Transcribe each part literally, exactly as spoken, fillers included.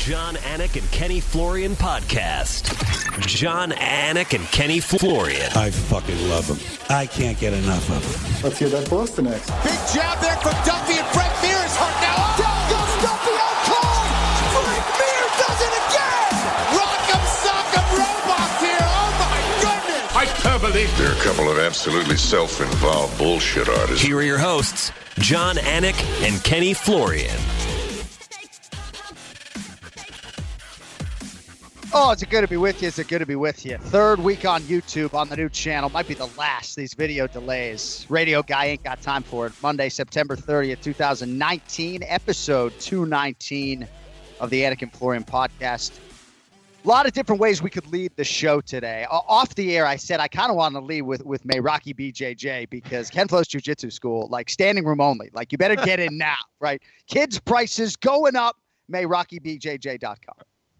Jon Anik and Kenny Florian podcast. Jon Anik and Kenny Florian. I fucking love them. I can't get enough of them. Let's hear that Boston next. Big jab there from Duffy, and Frank Mir is hurt now. Down goes Duffy out cold. Frank Mir does it again. Rock'em sock'em robots here. Oh my goodness. Hyperbole. They're a couple of absolutely self-involved bullshit artists. Here are your hosts, Jon Anik and Kenny Florian. Oh, is it good to be with you? Is it good to be with you? Third week on YouTube on the new channel. Might be the last, these video delays. Radio guy ain't got time for it. Monday, September thirtieth, twenty nineteen, episode two nineteen of the Anik and Florian podcast. A lot of different ways we could lead the show today. Off the air, I said I kind of want to lead with, with Meraki B J J because Ken Flo's Jiu-Jitsu School, like standing room only. Like, you better get in now, right? Kids' prices going up. Meraki B J J dot com.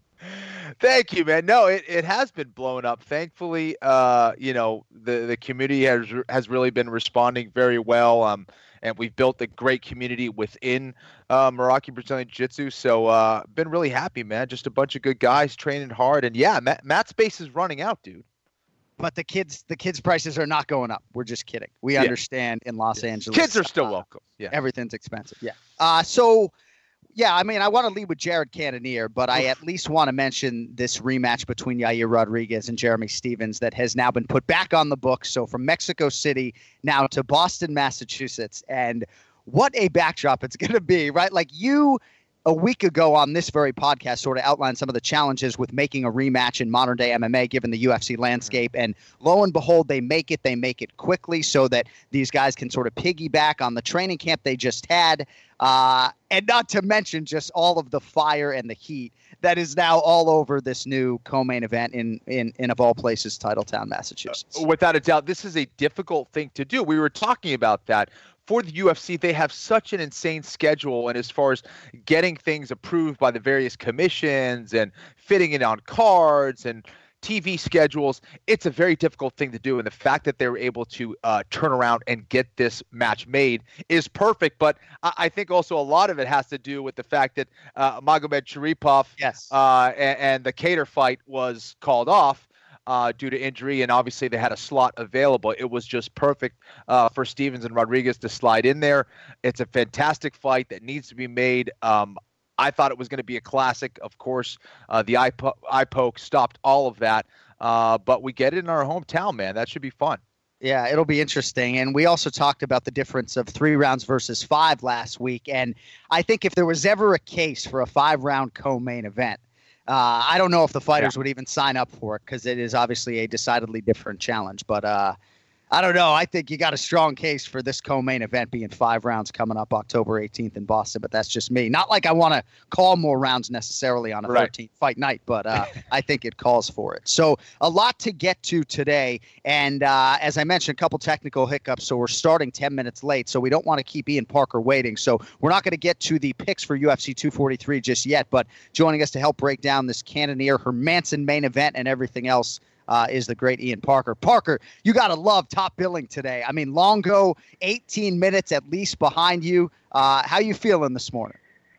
Thank you, man. No, it, it has been blown up. Thankfully, uh, you know, the, the community has has really been responding very well. Um, and we've built a great community within uh, Meraki Brazilian Jiu-Jitsu. So, uh, been really happy, man. Just a bunch of good guys training hard. And yeah, Matt, Matt space is running out, dude. But the kids, the kids' prices are not going up. We're just kidding. We Yeah. understand in Los Yeah. Angeles. Kids are still uh, welcome. Yeah. Everything's expensive. Yeah. Uh, so, yeah, I mean, I want to lead with Jared Cannonier, but I at least want to mention this rematch between Yair Rodriguez and Jeremy Stephens that has now been put back on the books. So from Mexico City now to Boston, Massachusetts. And what a backdrop it's going to be, right? Like, you a week ago on this very podcast sort of outlined some of the challenges with making a rematch in modern day M M A given the U F C landscape. And lo and behold, they make it. They make it quickly so that these guys can sort of piggyback on the training camp they just had. Uh, and not to mention just all of the fire and the heat that is now all over this new co-main event in, in, in of all places, Titletown, Massachusetts. Uh, without a doubt, this is a difficult thing to do. We were talking about that. For the U F C, they have such an insane schedule, and as far as getting things approved by the various commissions and fitting it on cards and T V schedules, it's a very difficult thing to do. And the fact that they were able to uh, turn around and get this match made is perfect. But I, I think also a lot of it has to do with the fact that uh, Magomed Sharipov Yes. uh, and, and the Kattar fight was called off. Uh, due to injury, and obviously they had a slot available. It was just perfect uh, for Stephens and Rodriguez to slide in there. It's a fantastic fight that needs to be made. Um, I thought it was going to be a classic. Of course, uh, the eye, po- eye poke stopped all of that, uh, but we get it in our hometown, man. That should be fun. Yeah, it'll be interesting. And we also talked about the difference of three rounds versus five last week. And I think if there was ever a case for a five-round co-main event, Uh, I don't know if the fighters Yeah. would even sign up for it because it is obviously a decidedly different challenge. But uh, I don't know. I think you got a strong case for this co-main event being five rounds coming up October eighteenth in Boston. But that's just me. Not like I want to call more rounds necessarily on a Right. thirteenth fight night, but uh, I think it calls for it. So a lot to get to today. And uh, as I mentioned, a couple technical hiccups. So we're starting ten minutes late. So we don't want to keep Ian Parker waiting. So we're not going to get to the picks for U F C two forty-three just yet. But joining us to help break down this Cannonier Hermansson main event and everything else Uh, is the great Ian Parker. Parker, you got to love top billing today. I mean, Longo, eighteen minutes at least behind you. Uh, how you feeling this morning?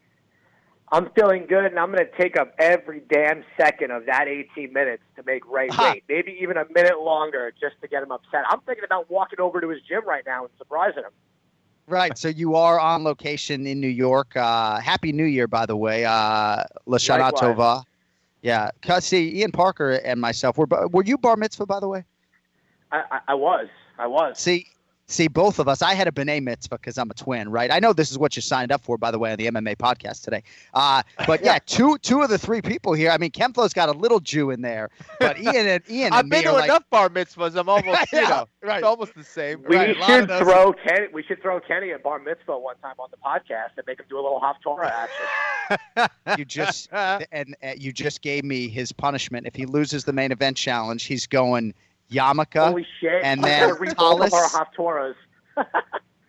I'm feeling good, and I'm going to take up every damn second of that eighteen minutes to make Ray Ha. wait. Maybe even a minute longer just to get him upset. I'm thinking about walking over to his gym right now and surprising him. Right, so you are on location in New York. Uh, Happy New Year, by the way. Uh, Lashana Likewise. Tova. Yeah, 'cause see, Ian Parker and myself, were, were you bar mitzvah, by the way? I, I, I was. I was. See, see, both of us. I had a b'nai mitzvah because I'm a twin, right? I know this is what you signed up for, by the way, on the M M A podcast today. Uh, but yeah, two two of the three people here. I mean, Kemflo's got a little Jew in there, but Ian and Ian I've and me been are to like, enough bar mitzvahs. I'm almost, you Yeah, know, right. it's almost the same. We Right, a lot should of those- throw Kenny. We should throw Kenny at bar mitzvah one time on the podcast and make him do a little Haftorah action. you just and uh, you just gave me his punishment. If he loses the main event challenge, he's going yarmulke. Holy shit! and I'm then gonna read both of Tallis. our Haftorahs.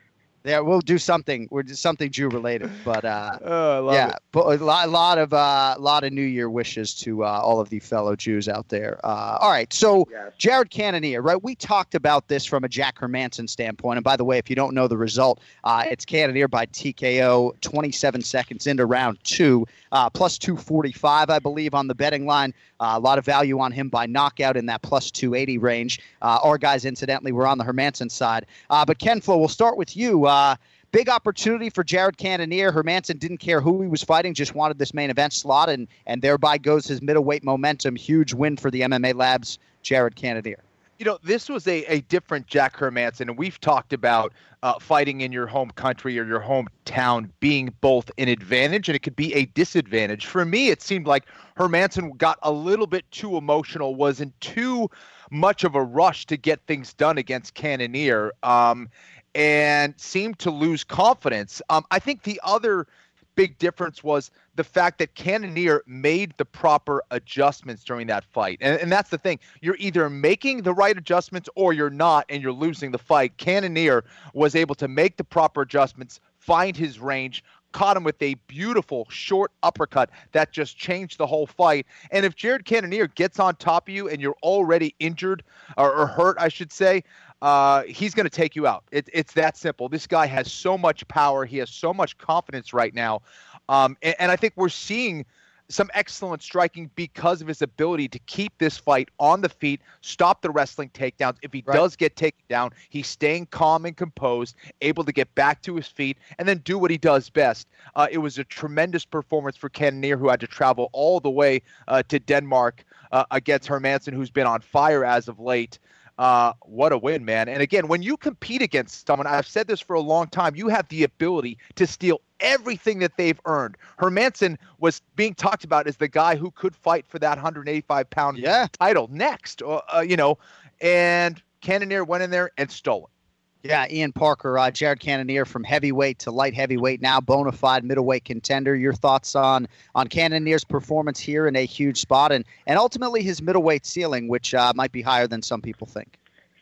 Yeah, we'll do something. We're just something Jew related, but uh, oh, I love yeah, it. but a lot, a lot of uh, lot of New Year wishes to uh, all of the fellow Jews out there. Uh, all right, so Yes. Jared Cannonier, right? We talked about this from a Jack Hermanson standpoint, and by the way, if you don't know the result, uh, it's Cannonier by T K O, twenty-seven seconds into round two, uh, plus two forty-five, I believe, on the betting line. Uh, a lot of value on him by knockout in that plus two eighty range. Uh, our guys, incidentally, were on the Hermanson side. Uh, but Ken Flo, we'll start with you. Uh, big opportunity for Jared Cannonier. Hermanson didn't care who he was fighting, just wanted this main event slot, and, and thereby goes his middleweight momentum. Huge win for the M M A Labs, Jared Cannonier. You know, this was a, a different Jack Hermanson, and we've talked about uh, fighting in your home country or your hometown being both an advantage and it could be a disadvantage. For me, it seemed like Hermanson got a little bit too emotional, wasn't too much of a rush to get things done against Cannonier, um, and seemed to lose confidence. Um, I think the other big difference was the fact that Cannonier made the proper adjustments during that fight. And, and that's the thing. You're either making the right adjustments or you're not, and you're losing the fight. Cannonier was able to make the proper adjustments, find his range, caught him with a beautiful short uppercut that just changed the whole fight. And if Jared Cannonier gets on top of you and you're already injured or, or hurt, I should say, uh, he's going to take you out. It, it's that simple. This guy has so much power. He has so much confidence right now. Um, and, and I think we're seeing some excellent striking because of his ability to keep this fight on the feet, stop the wrestling takedowns. If he Right. does get taken down, he's staying calm and composed, able to get back to his feet, and then do what he does best. Uh, it was a tremendous performance for Cannonier, who had to travel all the way uh, to Denmark uh, against Hermanson, who's been on fire as of late. Uh, what a win, man. And again, when you compete against someone, I've said this for a long time, you have the ability to steal everything that they've earned. Hermanson was being talked about as the guy who could fight for that one eighty-five pound Yeah. title next, uh, uh, you know, and Cannonier went in there and stole it. Yeah, Ian Parker, uh, Jared Cannonier from heavyweight to light heavyweight, now bona fide middleweight contender. Your thoughts on on Cannonier's performance here in a huge spot and, and ultimately his middleweight ceiling, which uh, might be higher than some people think?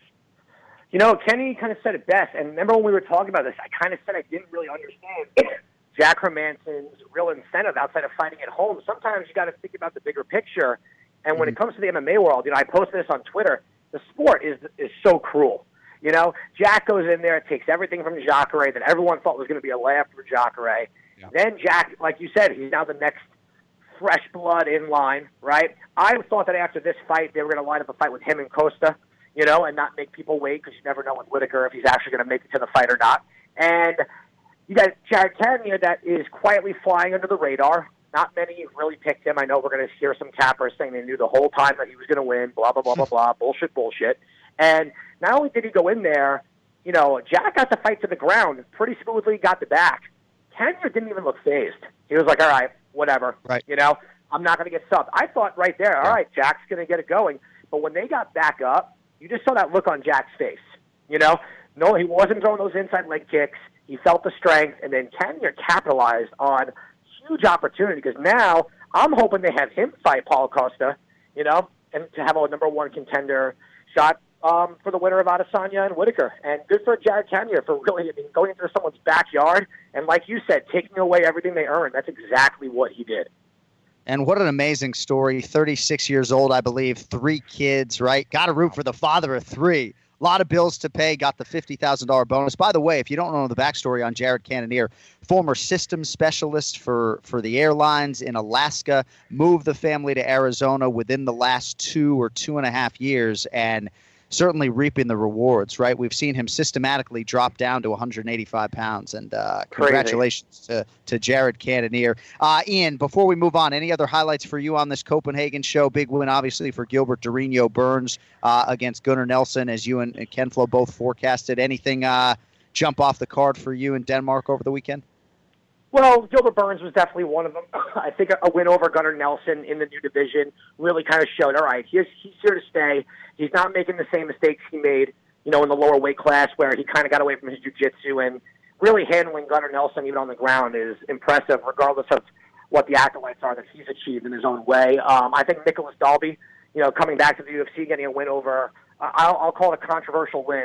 You know, Kenny kind of said it best. And remember when we were talking about this, I kind of said I didn't really understand Jack Hermanson's real incentive outside of fighting at home. Sometimes you got to think about the bigger picture. And when Mm-hmm. it comes to the M M A world, you know, I posted this on Twitter. The sport is is so cruel. You know, Jack goes in there, takes everything from Jacare that everyone thought was going to be a laugh for Jacare. Yeah. Then Jack, like you said, he's now the next fresh blood in line, right? I thought that after this fight, they were going to line up a fight with him and Costa, you know, and not make people wait because you never know with Whitaker if he's actually going to make it to the fight or not. And you got Jared Cannonier that is quietly flying under the radar. Not many really picked him. I know we're going to hear some cappers saying they knew the whole time that he was going to win, blah, blah, blah, blah, blah, bullshit, bullshit. And not only did he go in there, you know, Jack got the fight to the ground pretty smoothly, got the back. Cannonier didn't even look phased. He was like, all right, whatever. Right. You know, I'm not going to get subbed. I thought right there, all right, Jack's going to get it going. But when they got back up, you just saw that look on Jack's face. You know, no, he wasn't throwing those inside leg kicks. He felt the strength, and then Cannonier capitalized on huge opportunity because now I'm hoping they have him fight Paulo Costa, you know, and to have a number one contender shot um, for the winner of Adesanya and Whitaker. And good for Jared Cannonier for really, I mean, going into someone's backyard and, like you said, taking away everything they earned. That's exactly what he did. And what an amazing story. thirty-six years old, I believe, three kids, right? Got to root for the father of three. A lot of bills to pay, got the fifty thousand dollars bonus. By the way, if you don't know the backstory on Jared Cannonier, former systems specialist for, for the airlines in Alaska, moved the family to Arizona within the last two or two and a half years, and certainly reaping the rewards, right? We've seen him systematically drop down to one hundred eighty-five pounds, and uh, congratulations to, to Jared Cannonier. Uh, Ian, before we move on, any other highlights for you on this Copenhagen show? Big win, obviously, for Gilbert Durinho Burns uh, against Gunnar Nelson, as you and, and Ken Flo both forecasted. Anything uh, jump off the card for you in Denmark over the weekend? Well, Gilbert Burns was definitely one of them. I think a win over Gunnar Nelson in the new division really kind of showed, all right, he's, he's here to stay. He's not making the same mistakes he made, you know, in the lower weight class where he kind of got away from his jiu-jitsu, and really handling Gunnar Nelson even on the ground is impressive regardless of what the accolades are that he's achieved in his own way. Um, I think Nicholas Dalby, you know, coming back to the U F C, getting a win over, uh, I'll, I'll call it a controversial win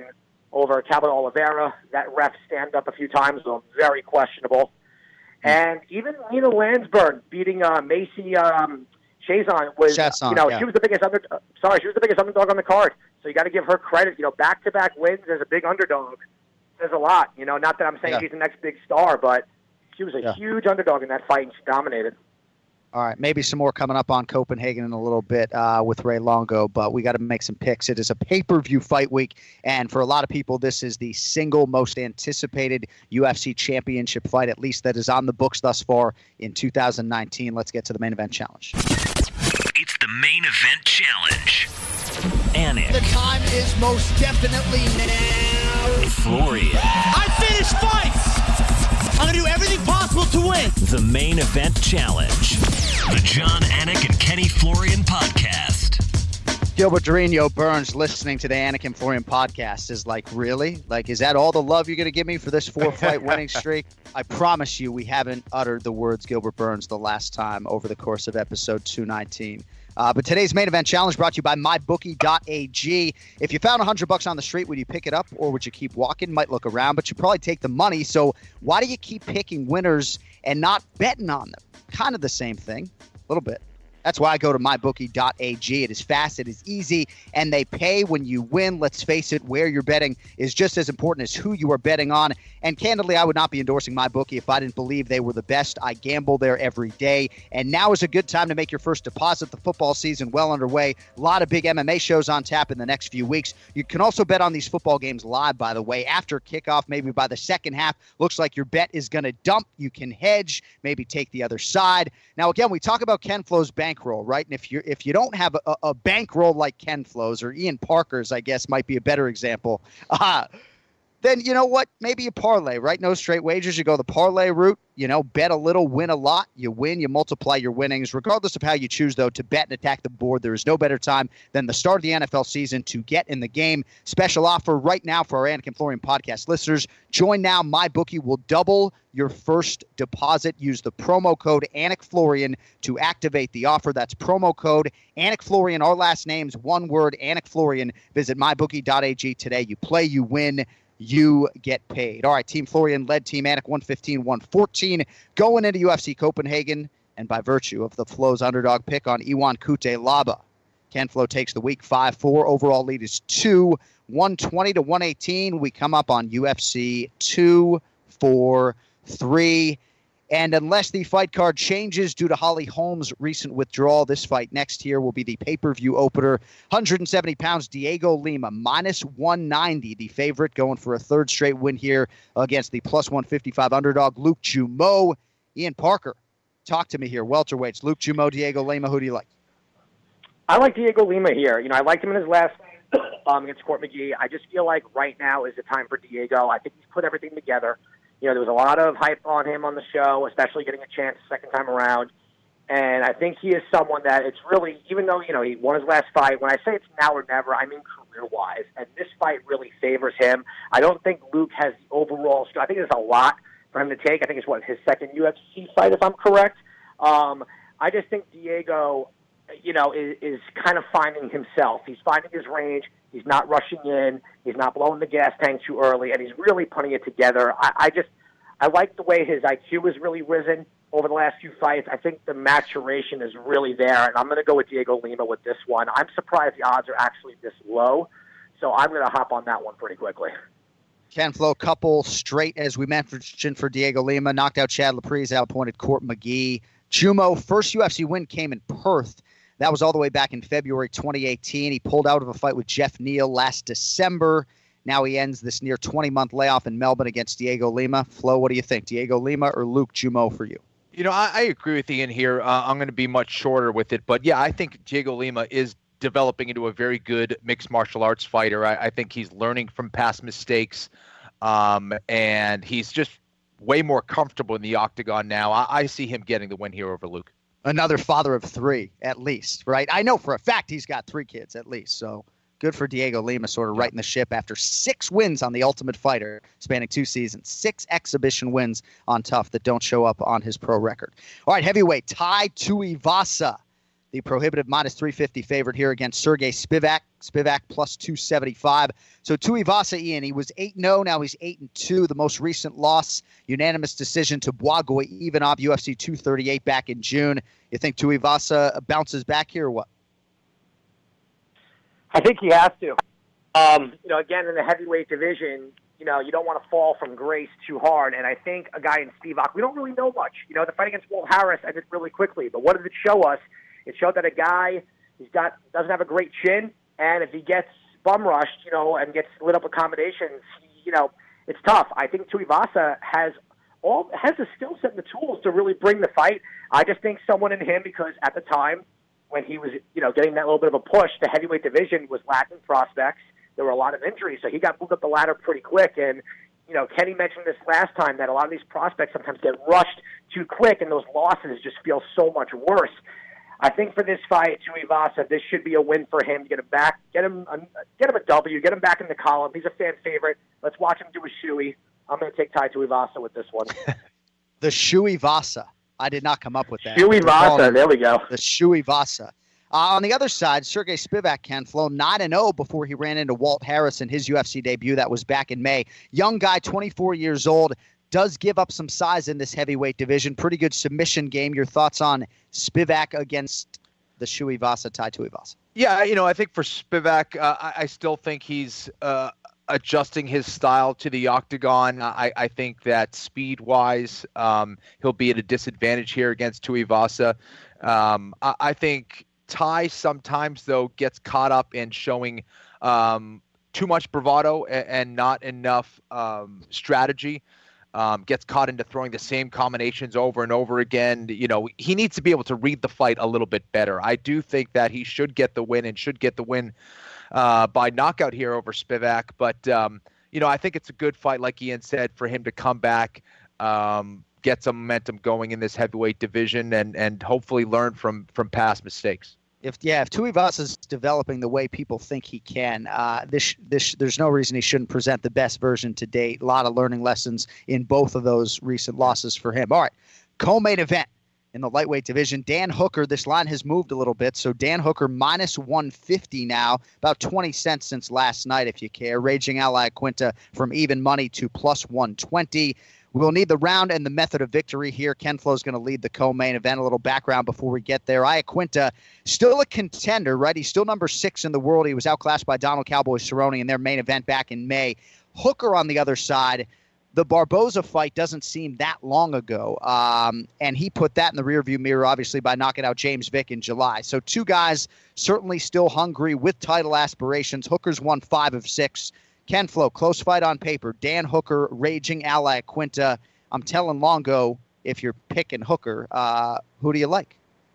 over Calvin Oliveira. That ref stand up a few times, so very questionable. And even Nina Landsberg beating uh, Macy um, Chazon was, Chazon, you know, yeah. she was the biggest under. Uh, sorry, she was the biggest underdog on the card. So you got to give her credit. You know, back-to-back wins as a big underdog says a lot. You know, not that I'm saying Yeah. she's the next big star, but she was a Yeah. huge underdog in that fight, and she dominated. All right, maybe some more coming up on Copenhagen in a little bit uh, with Ray Longo, but we got to make some picks. It is a pay-per-view fight week, and for a lot of people, this is the single most anticipated U F C championship fight, at least that is on the books thus far in two thousand nineteen. Let's get to the main event challenge. It's the main event challenge. Anik, The time is most definitely now. Florian, I finish fights. I'm going to do everything possible to win. the main event challenge. The John Anik and Kenny Florian podcast. Gilbert Durino Burns listening to the Anik and Florian podcast is like, really? Like, is that all the love you're going to give me for this four-fight winning streak? I promise you we haven't uttered the words Gilbert Burns the last time over the course of episode two nineteen. Uh, but today's main event challenge brought to you by my bookie dot a g. If you found one hundred bucks on the street, would you pick it up or would you keep walking? Might look around, but you probably take the money. So why do you keep picking winners and not betting on them? Kind of the same thing, a little bit. That's why I go to my bookie dot a g. It is fast, it is easy, and they pay when you win. Let's face it, where you're betting is just as important as who you are betting on. And candidly, I would not be endorsing MyBookie if I didn't believe they were the best. I gamble there every day. And now is a good time to make your first deposit. The football season well underway. A lot of big M M A shows on tap in the next few weeks. You can also bet on these football games live, by the way. After kickoff, maybe by the second half, looks like your bet is going to dump. You can hedge, maybe take the other side. Now, again, we talk about Ken Flo's bankroll, right? And if you if you don't have a, a bankroll like Ken Flo's or Ian Parker's, I guess might be a better example, uh, then you know what? Maybe a parlay, right? No straight wagers. You go the parlay route. You know, bet a little, win a lot. You win, you multiply your winnings. Regardless of how you choose, though, to bet and attack the board, there is no better time than the start of the N F L season to get in the game. Special offer right now for our Anik and Florian podcast listeners. Join now. MyBookie will double your first deposit. Use the promo code AnikFlorian to activate the offer. That's promo code AnikFlorian. Our last names, one word, AnikFlorian. Visit my bookie dot a g today. You play, you win. You get paid. All right, Team Florian led Team Anik one fifteen one fourteen going into U F C Copenhagen, and by virtue of the Flo's underdog pick on Iwan Cutelaba, Ken Flo takes the week five four. Overall lead is two, one twenty to one eighteen. We come up on U F C two four three. And unless the fight card changes due to Holly Holm's recent withdrawal, this fight next here will be the pay-per-view opener. one hundred seventy pounds, Diego Lima, minus one ninety, the favorite, going for a third straight win here against the plus one fifty-five underdog, Luke Jumeau. Ian Parker, talk to me here. Welterweights, Luke Jumeau, Diego Lima, who do you like? I like Diego Lima here. You know, I liked him in his last um, against Court McGee. I just feel like right now is the time for Diego. I think he's put everything together. You know, there was a lot of hype on him on the show, especially getting a chance the second time around. And I think he is someone that it's really, even though, you know, he won his last fight, when I say it's now or never, I mean career-wise. And this fight really favors him. I don't think Luke has the overall, I think there's a lot for him to take. I think it's, what, his second U F C fight, if I'm correct. Um, I just think Diego, you know, is, is kind of finding himself. He's finding his range. He's not rushing in. He's not blowing the gas tank too early, and he's really putting it together. I, I just, I like the way his I Q has really risen over the last few fights. I think the maturation is really there, and I'm going to go with Diego Lima with this one. I'm surprised the odds are actually this low, so I'm going to hop on that one pretty quickly. Ken Flo, couple straight, as we mentioned, for Diego Lima. Knocked out Chad Laprise, outpointed Court McGee. Jumeau, first U F C win came in Perth. That was all the way back in February twenty eighteen. He pulled out of a fight with Jeff Neal last December. Now he ends this near twenty-month layoff in Melbourne against Diego Lima. Flo, what do you think? Diego Lima or Luke Jumeau for you? You know, I, I agree with Ian here. Uh, I'm going to be much shorter with it. But, yeah, I think Diego Lima is developing into a very good mixed martial arts fighter. I, I think he's learning from past mistakes, um, and he's just way more comfortable in the octagon now. I, I see him getting the win here over Luke. Another father of three, at least, right? I know for a fact he's got three kids, at least. So good for Diego Lima, sort of righting the ship after six wins on The Ultimate Fighter, spanning two seasons. Six exhibition wins on Tough that don't show up on his pro record. All right, heavyweight, Tai Tuivasa the prohibitive minus three fifty favorite here against Sergey Spivak. Spivak plus two seventy-five. So Tuivasa, Ian, he was eight and oh. Now he's eight and two. The most recent loss, unanimous decision to Blagoy Ivanov, U F C two thirty-eight back in June. You think Tuivasa bounces back here or what? I think he has to. Um, you know, again, in the heavyweight division, you know, you don't want to fall from grace too hard. And I think a guy in Spivak, we don't really know much. You know, the fight against Walt Harris ended really quickly. But what did it show us? It showed that a guy he's got doesn't have a great chin, and if he gets bum rushed, you know, and gets lit up with combinations, you know, it's tough. I think Tuivasa has all has the skill set and the tools to really bring the fight. I just think someone in him, because at the time when he was, you know, getting that little bit of a push, the heavyweight division was lacking prospects. There were a lot of injuries, so he got moved up the ladder pretty quick. And, you know, Kenny mentioned this last time, that a lot of these prospects sometimes get rushed too quick, and those losses just feel so much worse. I think for this fight, Tuivasa, this should be a win for him. Get him back, get him, a, get him a W, get him back in the column. He's a fan favorite. Let's watch him do a shoey. I'm going to take Tai Tuivasa with this one. The Shuivasa. I did not come up with that. Shuivasa, there we go. The Shuivasa. Uh, on the other side, Sergey Spivak can flow nine and oh before he ran into Walt Harris in his U F C debut. That was back in May. Young guy, twenty-four years old. Does give up some size in this heavyweight division. Pretty good submission game. Your thoughts on Spivak against the Shuivasa, Tai Tuivasa? Yeah, you know, I think for Spivak, uh, I, I still think he's uh, adjusting his style to the octagon. I, I think that speed-wise, um, he'll be at a disadvantage here against Tuivasa. Um, I, I think Tai sometimes, though, gets caught up in showing um, too much bravado and, and not enough um, strategy. Um, gets caught into throwing the same combinations over and over again. You know, he needs to be able to read the fight a little bit better. I do think that he should get the win and should get the win uh, by knockout here over Spivak. But, um, you know, I think it's a good fight, like Ian said, for him to come back, um, get some momentum going in this heavyweight division, and, and hopefully learn from, from past mistakes. If yeah, if Tuivasa is developing the way people think he can, uh, this this there's no reason he shouldn't present the best version to date. A lot of learning lessons in both of those recent losses for him. All right, co-main event in the lightweight division. Dan Hooker. This line has moved a little bit, so Dan Hooker minus one fifty now, about twenty cents since last night, if you care. Raging Al Iaquinta from even money to plus one twenty. We'll need the round and the method of victory here. Ken Flo's going to lead the co-main event. A little background before we get there. Iaquinta, still a contender, right? He's still number six in the world. He was outclassed by Donald Cowboy Cerrone in their main event back in May. Hooker on the other side. The Barboza fight doesn't seem that long ago, um, and he put that in the rearview mirror, obviously, by knocking out James Vick in July. So two guys certainly still hungry with title aspirations. Hooker's won five of six. Ken Flo, close fight on paper. Dan Hooker, Raging Al Iaquinta. I'm telling Longo, if you're picking Hooker, uh, who do you like?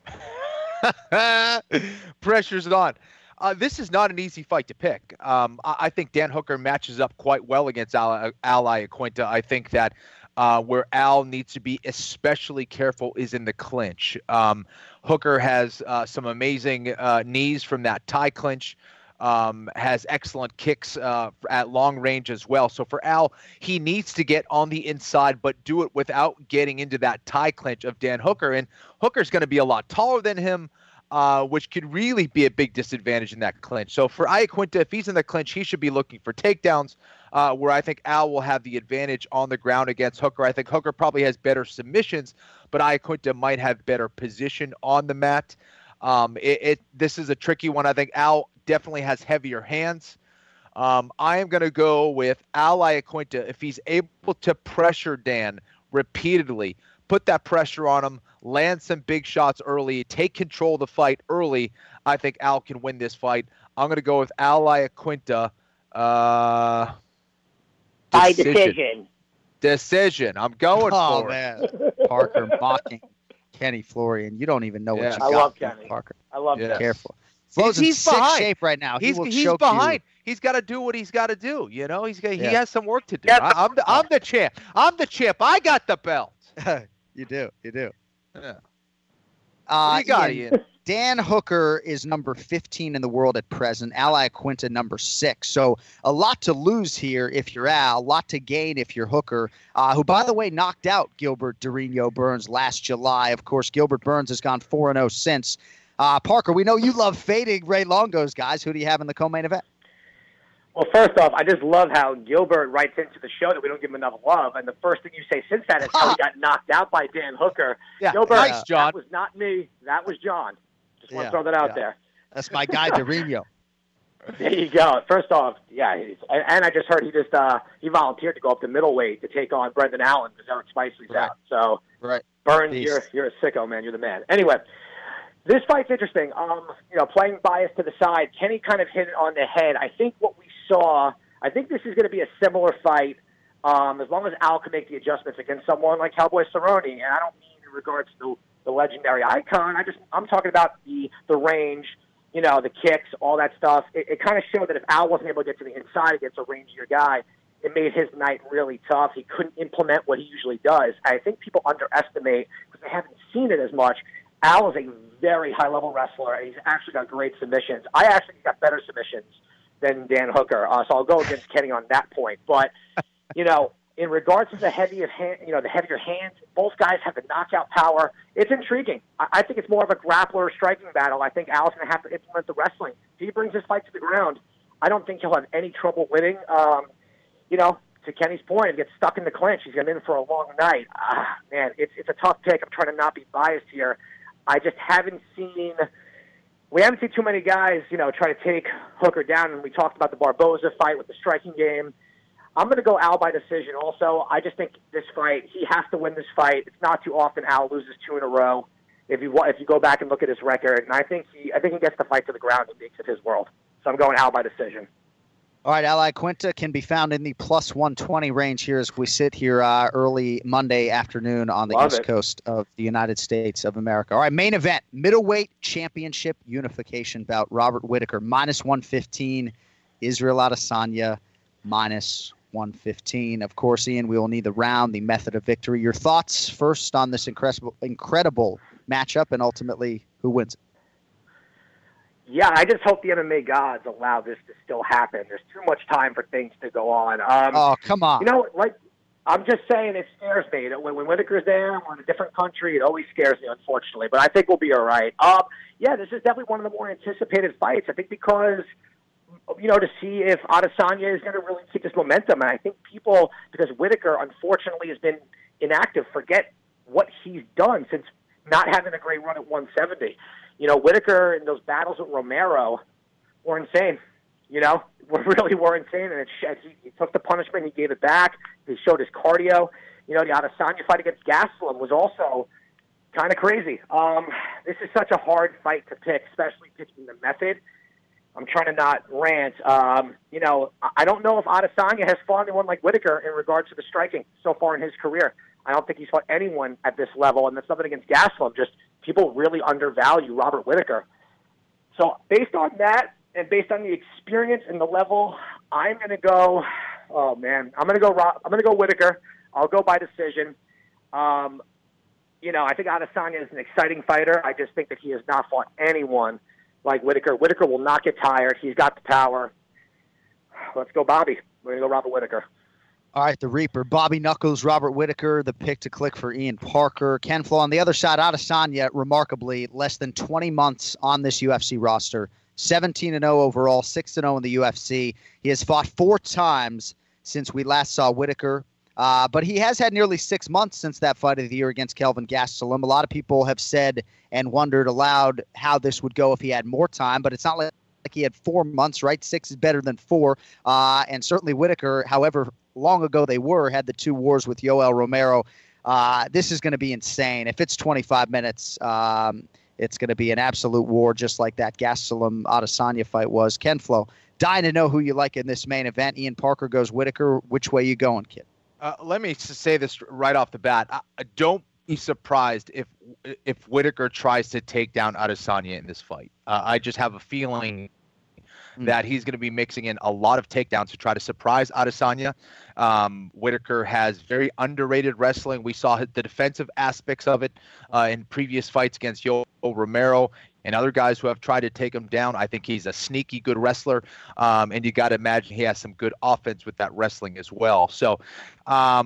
Pressure's on. Uh, this is not an easy fight to pick. Um, I, I think Dan Hooker matches up quite well against Al, Al Iaquinta. I think that uh, where Al needs to be especially careful is in the clinch. Um, Hooker has uh, some amazing uh, knees from that tie clinch. Um, has excellent kicks uh, at long range as well. So for Al, he needs to get on the inside, but do it without getting into that tie clinch of Dan Hooker. And Hooker's going to be a lot taller than him, uh, which could really be a big disadvantage in that clinch. So for Iaquinta, if he's in the clinch, he should be looking for takedowns, uh, where I think Al will have the advantage on the ground against Hooker. I think Hooker probably has better submissions, but Iaquinta might have better position on the mat. Um, it, it this is a tricky one. I think Al definitely has heavier hands. Um, I am going to go with Al Iaquinta. If he's able to pressure Dan repeatedly, put that pressure on him, land some big shots early, take control of the fight early, I think Al can win this fight. I'm going to go with Al Iaquinta. Uh, By decision. Decision. I'm going oh, for man. it. Parker mocking Kenny Florian. You don't even know Yeah. what you I got, love Kenny. Parker. I love Yeah. that. Careful. Flo's in he's sick behind. shape right now. He He's will he's choke behind. you. He's got to do what he's got to do. You know, he's got, he Yeah. has some work to do. Yeah. I, I'm the I'm the champ. I'm the champ. I got the belt. You do. You do. Yeah. Uh, What do you got, Ian, Ian? Dan Hooker is number fifteen in the world at present. Al Iaquinta number six. So a lot to lose here if you're Al. A lot to gain if you're Hooker, uh, who, by the way, knocked out Gilbert Durinho Burns last July. Of course, Gilbert Burns has gone four and oh since. Uh, Parker, we know you love fading Ray Longo's guys. Who do you have in the co-main event? Well, first off, I just love how Gilbert writes into the show that we don't give him enough love, and the first thing you say since that is how he got knocked out by Dan Hooker. Yeah, Gilbert, nice, John. That was not me. That was John. Just want Yeah, to throw that out yeah. there. That's my guy, Dorino. There you go. First off, yeah, he's, and, and I just heard he just uh, he volunteered to go up to middleweight to take on Brendan Allen because Eric Spicely's Right. out. So, Right. Burns, Beast. you're you're a sicko, man. You're the man. Anyway, this fight's interesting. Um, you know, playing bias to the side, Kenny kind of hit it on the head. I think what we saw. I think this is going to be a similar fight um, as long as Al can make the adjustments against someone like Cowboy Cerrone. And I don't mean in regards to the legendary icon. I just I'm talking about the the range, you know, the kicks, all that stuff. It, it kind of showed that if Al wasn't able to get to the inside against a rangier guy, it made his night really tough. He couldn't implement what he usually does. I think people underestimate, because they haven't seen it as much, Al is a very high-level wrestler, and he's actually got great submissions. I actually got better submissions than Dan Hooker, uh, so I'll go against Kenny on that point. But, you know, in regards to the heavier hand, you know, the heavier hands, both guys have the knockout power. It's intriguing. I, I think it's more of a grappler striking battle. I think Al's going to have to implement the wrestling. If he brings this fight to the ground, I don't think he'll have any trouble winning. Um, you know, to Kenny's point, he gets stuck in the clinch. He's going in for a long night. Ah, man, it's it's a tough pick. I'm trying to not be biased here. I just haven't seen. We haven't seen too many guys, you know, try to take Hooker down. And we talked about the Barboza fight with the striking game. I'm going to go Al by decision also. I just think this fight, he has to win this fight. It's not too often Al loses two in a row if you if you go back and look at his record. And I think he I think he gets the fight to the ground and makes it his world. So I'm going Al by decision. All right, Al Iaquinta can be found in the plus one twenty range here as we sit here uh, early Monday afternoon on the Love East it. Coast of the United States of America. All right, main event, middleweight championship unification bout. Robert Whittaker, minus one fifteen. Israel Adesanya, minus one fifteen. Of course, Ian, we will need the round, the method of victory. Your thoughts first on this incredible, incredible matchup and ultimately who wins it? Yeah, I just hope the M M A gods allow this to still happen. There's too much time for things to go on. Um, Oh, come on. You know, like, I'm just saying it scares me. When, when Whittaker's there, we're in a different country, it always scares me, unfortunately. But I think we'll be all right. Um, yeah, this is definitely one of the more anticipated fights. I think because, you know, to see if Adesanya is going to really keep this momentum. And I think people, because Whittaker, unfortunately, has been inactive, forget what he's done since not having a great run at one seventy. You know, Whittaker and those battles with Romero were insane. You know, really were insane. And it, he, he took the punishment, he gave it back. He showed his cardio. You know, the Adesanya fight against Gastelum was also kind of crazy. Um, this is such a hard fight to pick, especially picking the method. I'm trying to not rant. Um, you know, I don't know if Adesanya has fought anyone like Whittaker in regards to the striking so far in his career. I don't think he's fought anyone at this level, and that's nothing against Gastelum. Just people really undervalue Robert Whittaker. So based on that, and based on the experience and the level, I'm going to go. Oh man, I'm going to go. I'm going to go Whittaker. I'll go by decision. Um, you know, I think Adesanya is an exciting fighter. I just think that he has not fought anyone like Whittaker. Whittaker will not get tired. He's got the power. Let's go, Bobby. We're going to go Robert Whittaker. All right, the Reaper, Bobby Knuckles, Robert Whittaker, the pick to click for Ian Parker. Ken Flo on the other side, Adesanya, remarkably, less than twenty months on this U F C roster, seventeen and oh overall, six and oh in the U F C. He has fought four times since we last saw Whittaker, uh, but he has had nearly six months since that fight of the year against Kelvin Gastelum. A lot of people have said and wondered aloud how this would go if he had more time, but it's not like he had four months, right? Six is better than four, uh, and certainly Whittaker, however long ago they were, had the two wars with Yoel Romero. Uh, this is going to be insane. If it's twenty-five minutes, um, it's going to be an absolute war, just like that Gastelum Adesanya fight was. Ken Flo, dying to know who you like in this main event. Ian Parker goes Whittaker. Which way you going, kid? Uh, let me just say this right off the bat. I, I don't be surprised if if Whittaker tries to take down Adesanya in this fight. Uh, I just have a feeling that he's going to be mixing in a lot of takedowns to try to surprise Adesanya. Um, Whittaker has very underrated wrestling. We saw the defensive aspects of it uh, in previous fights against Yoel Romero and other guys who have tried to take him down. I think he's a sneaky good wrestler, um, and you got to imagine he has some good offense with that wrestling as well. So um,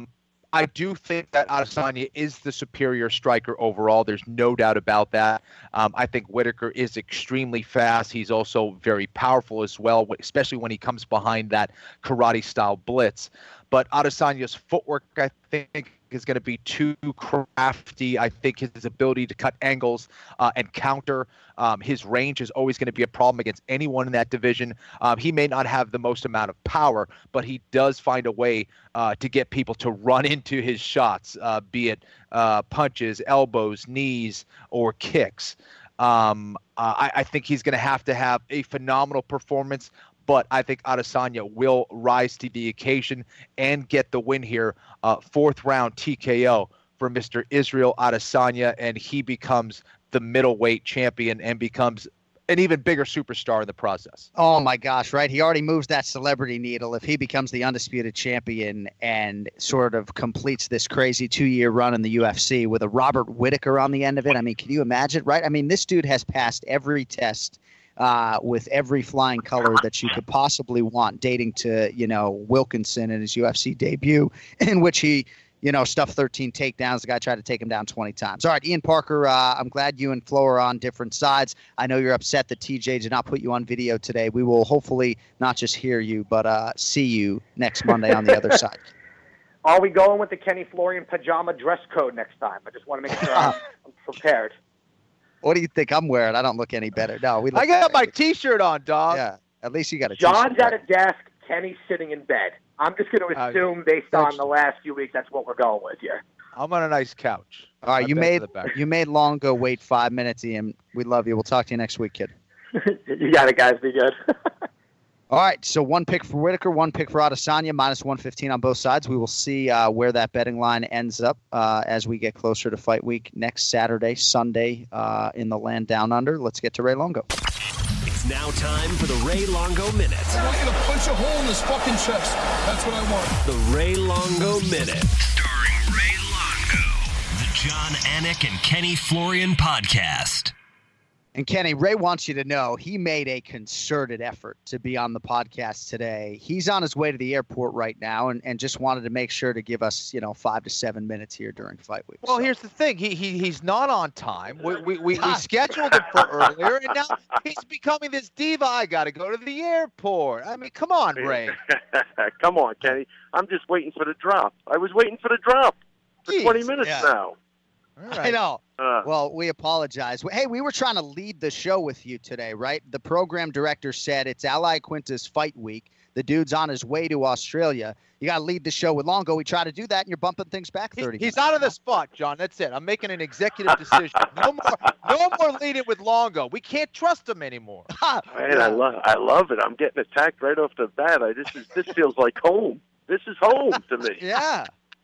I do think that Adesanya is the superior striker overall. There's no doubt about that. Um, I think Whittaker is extremely fast. He's also very powerful as well, especially when he comes behind that karate-style blitz. But Adesanya's footwork, I think, is going to be too crafty. I think his ability to cut angles uh, and counter, um, his range is always going to be a problem against anyone in that division. Um, he may not have the most amount of power, but he does find a way uh, to get people to run into his shots, uh, be it uh, punches, elbows, knees, or kicks. Um, uh, I, I think he's going to have to have a phenomenal performance, but I think Adesanya will rise to the occasion and get the win here. Uh, fourth round T K O for Mister Israel Adesanya, and he becomes the middleweight champion and becomes an even bigger superstar in the process. Oh, my gosh, right? He already moves that celebrity needle. If he becomes the undisputed champion and sort of completes this crazy two-year run in the U F C with a Robert Whittaker on the end of it, I mean, can you imagine, right? I mean, this dude has passed every test Uh, with every flying color that you could possibly want, dating to, you know, Wilkinson in his U F C debut, in which he, you know, stuffed thirteen takedowns. The guy tried to take him down twenty times. All right, Ian Parker, uh, I'm glad you and Flo are on different sides. I know you're upset that T J did not put you on video today. We will hopefully not just hear you, but uh, see you next Monday on the other side. Are we going with the Kenny Florian pajama dress code next time? I just want to make sure I'm, I'm prepared. What do you think I'm wearing? I don't look any better. No, we. Look I got better. my T-shirt on, dog. Yeah, at least you got a John's t-shirt. at a desk. Kenny's sitting in bed. I'm just going to Uh, assume, based on the last few weeks, that's what we're going with here. I'm on a nice couch. All right, I you bent made to the back. you made Longo wait five minutes, Ian. We love you. We'll talk to you next week, kid. You got it, guys. Be good. All right, so one pick for Whittaker, one pick for Adesanya, minus one fifteen on both sides. We will see uh, where that betting line ends up uh, as we get closer to fight week next Saturday, Sunday uh, in the land down under. Let's get to Ray Longo. It's now time for the Ray Longo Minute. I want you to punch a hole in his fucking chest. That's what I want. The Ray Longo Minute. Starring Ray Longo. The John Anik and Kenny Florian podcast. And Kenny, Ray wants you to know he made a concerted effort to be on the podcast today. He's on his way to the airport right now and, and just wanted to make sure to give us, you know, five to seven minutes here during fight week. Well, so. here's the thing. He, he He's not on time. We, we, we, we scheduled him for earlier, and now he's becoming this diva. I got to go to the airport. I mean, come on, Ray. Come on, Kenny. I'm just waiting for the drop. I was waiting for the drop for Jeez, twenty minutes yeah. now. All right. I know. Uh, Well, we apologize. Hey, we were trying to lead the show with you today, right? The program director said it's Ally Quinta's fight week. The dude's on his way to Australia. You got to lead the show with Longo. We try to do that, and you're bumping things back He- thirty he's minutes. out of the spot, John. That's it. I'm making an executive decision. No more, no more leading with Longo. We can't trust him anymore. man, I love, I love it. I'm getting attacked right off the bat. I, this is, this feels like home. This is home to me. Yeah.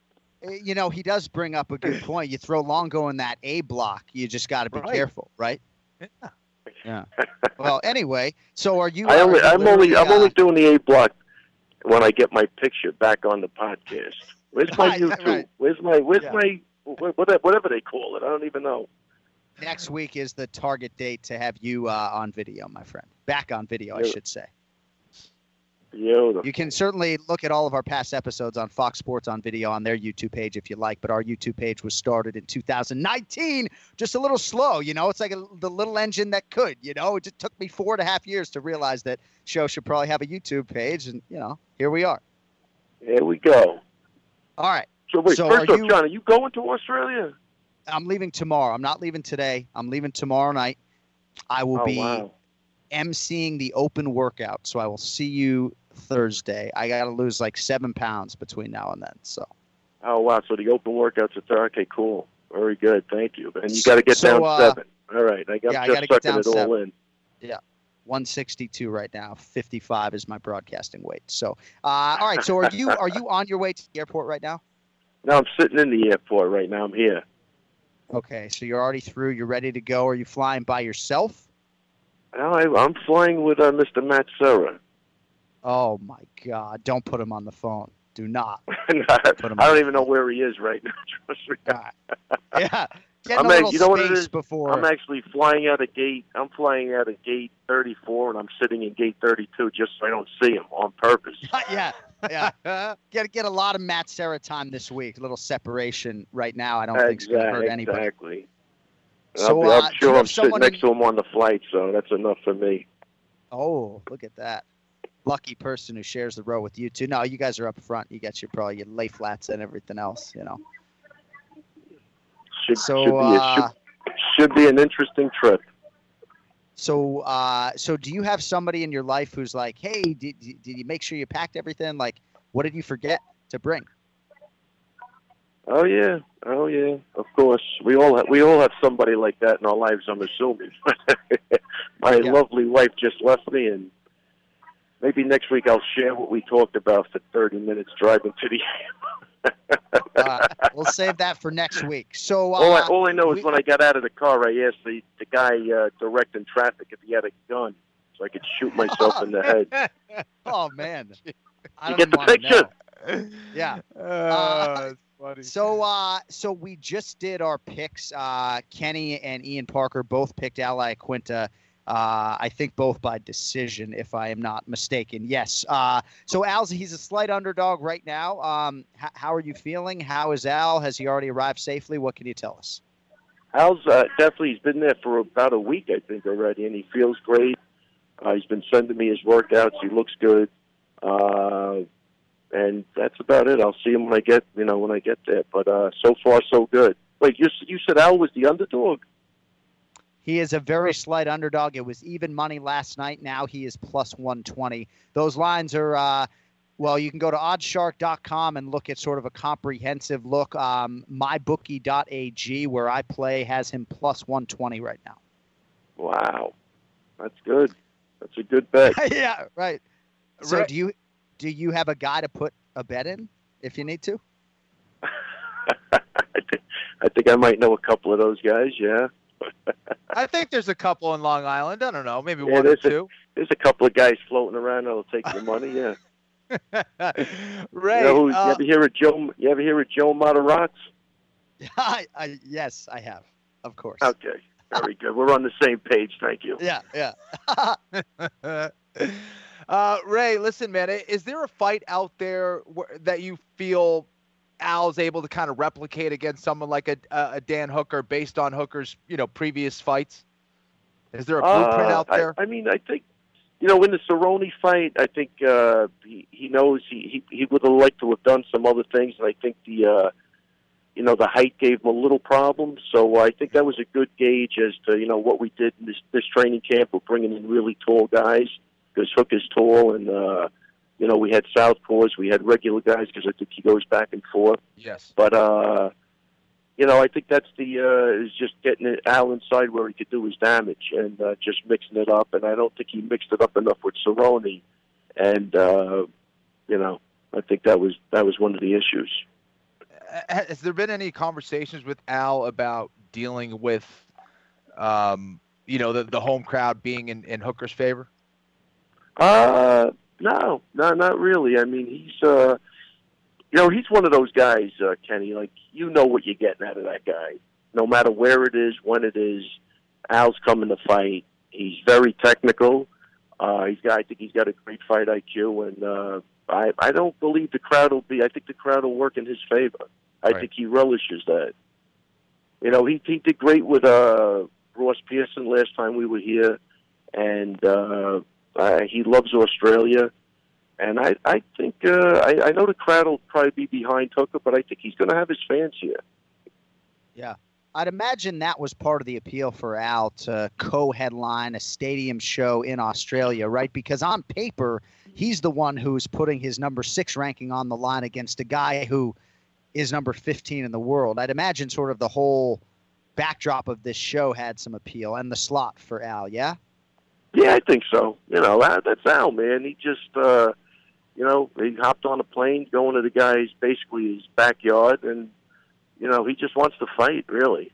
You know, he does bring up a good point. You throw Longo in that A block, you just got to be Right. careful, right? Yeah. Yeah. Well, anyway, so are you? I only, are you I'm only, literally, I'm uh, only doing the A block when I get my picture back on the podcast. Where's my Right, YouTube? right. Where's my, where's Yeah. my, wh- whatever, whatever they call it? I don't even know. next week is the target date to have you uh, on video, my friend. Back on video, I Yeah. should say. Beautiful. You can certainly look at all of our past episodes on Fox Sports on video on their YouTube page if you like, but our YouTube page was started in two thousand nineteen, just a little slow, you know? It's like a, the little engine that could, you know? It just took me four and a half years to realize that show should probably have a YouTube page, and, you know, here we are. Here we go. All right. So wait, So first are off, you- John, are you going to Australia? I'm leaving tomorrow. I'm not leaving today. I'm leaving tomorrow night. I will Oh, be wow. emceeing the open workout, so I will see you Thursday. I got to lose like seven pounds between now and then. So Oh, wow. So the open workouts are there. Okay, cool. Very good. Thank you. And you got to get So, down uh, seven. All right. I got yeah, I just gotta get sucking down it all seven. in. one sixty-two right now. fifty-five is my broadcasting weight. So, uh, all right. So are you are you on your way to the airport right now? No, I'm sitting in the airport right now. I'm here. Okay. So you're already through. You're ready to go. Are you flying by yourself? No, I, I'm flying with uh, Mister Matt Serra. Oh my God! Don't put him on the phone. Do not. I him don't on even know where he is right now. Trust me. God. Yeah. Get I'm a act- little you know what it space is? before. I'm actually flying out of gate. I'm flying out of gate thirty-four, and I'm sitting in gate thirty-two just so I don't see him on purpose. yeah. yeah. Get get a lot of Matt Serra time this week. A little separation right now. I don't think it's going to hurt anybody. Exactly. So, I'll, uh, I'm sure I'm sitting next in... to him on the flight, so that's enough for me. Oh, look at that. Lucky person who shares the row with you two. No, you guys are up front. You got your probably your lay flats and everything else, you know. Should, so, should, be, uh, should, should be an interesting trip. So, uh, so do you have somebody in your life who's like, hey, did, did you make sure you packed everything? Like, what did you forget to bring? Oh yeah, oh yeah. Of course, we all have, we all have somebody like that in our lives. I'm assuming. My yeah. lovely wife just left me, and maybe next week I'll share what we talked about for thirty minutes driving to the. uh, we'll save that for next week. So uh, all, I, all I know we, is when I got out of the car, I asked the the guy uh, directing traffic if he had a gun, so I could shoot myself in the head. Oh man, I you don't get the wanna picture? Know. Yeah. Uh, Uh, Funny. So, uh, so we just did our picks. Uh, Kenny and Ian Parker both picked Al Iaquinta. Uh, I think both by decision, if I am not mistaken. Yes. Uh, so Al's he's a slight underdog right now. Um, h- how are you feeling? How is Al? Has he already arrived safely? What can you tell us? Al's uh, definitely he's been there for about a week, I think, already, and he feels great. Uh, he's been sending me his workouts. He looks good. Uh, And that's about it. I'll see him when I get, you know, when I get there. But uh, so far, so good. Wait, you you said Al was the underdog? He is a very slight underdog. It was even money last night. Now he is plus one twenty. Those lines are, uh, well, you can go to oddshark dot com and look at sort of a comprehensive look. Um, my bookie dot a g, where I play, has him plus one twenty right now. Wow, that's good. That's a good bet. Yeah, right. So Right. do you do you have a guy to put a bet in if you need to? I, think, I think I might know a couple of those guys. Yeah. I think there's a couple in Long Island. I don't know, maybe Yeah, one or there's a- two. There's a couple of guys floating around that'll take your money. Yeah. Right. You, know who, you uh, ever hear of Joe? You ever hear of Joe Matarazzo? I, I, yes, I have, of course. Okay. Very good. We're on the same page. Thank you. Yeah, yeah. uh, Ray, listen, man, is there a fight out there where, that you feel Al's able to kind of replicate against someone like a, a Dan Hooker based on Hooker's, you know, previous fights? Is there a blueprint Uh, out there? I, I mean, I think, you know, in the Cerrone fight, I think uh, he, he knows he, he, he would have liked to have done some other things. And I think the, uh, you know, the height gave him a little problem. So I think that was a good gauge as to, you know, what we did in this, this training camp with bringing in really tall guys, because Hook is tall. And, uh, you know, we had southpaws, we had regular guys, because I think he goes back and forth. Yes. But, uh, you know, I think that's the uh, is just getting it Al inside where he could do his damage and uh, just mixing it up. And I don't think he mixed it up enough with Cerrone. And uh, you know, I think that was that was one of the issues. Has there been any conversations with Al about dealing with, um, you know, the the home crowd being in, in Hooker's favor? Uh, no, no, not really. I mean, he's uh. You know, he's one of those guys, uh, Kenny, like, you know what you're getting out of that guy. No matter where it is, when it is, Al's coming to fight. He's very technical. Uh, he's got, I think he's got a great fight I Q, and uh, I, I don't believe the crowd will be, I think the crowd will work in his favor. I Right. think he relishes that. You know, he, he did great with uh, Ross Pearson last time we were here, and uh, uh, he loves Australia. And I, I think, uh, I, I know the crowd will probably be behind Hooker, but I think he's going to have his fans here. Yeah. I'd imagine that was part of the appeal for Al to co-headline a stadium show in Australia, right? Because on paper, he's the one who's putting his number six ranking on the line against a guy who is number fifteen in the world. I'd imagine sort of the whole backdrop of this show had some appeal, and the slot for Al, yeah? Yeah, I think so. You know, that, that's Al, man. He just, uh, you know, he hopped on a plane going to the guy's, basically his backyard, and, you know, he just wants to fight, really.